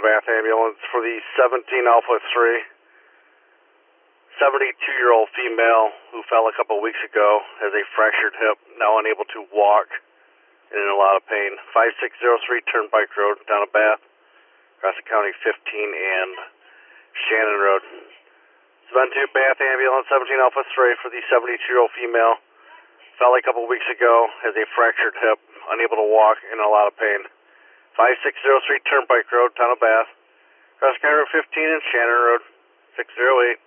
Bath ambulance for the 17 Alpha 3. 72-year-old female who fell a couple weeks ago has a fractured hip, now unable to walk and in a lot of pain. 5603 Turnpike Road, down to Bath, Gratiot County 15 and Shannon Road. 72 Bath ambulance, 17 Alpha 3 for the 72-year-old female. Fell a couple weeks ago, has a fractured hip, unable to walk and in a lot of pain. 5603 Turnpike Road, town of Bath, Gratiot County 15 and Shannon Road, 608.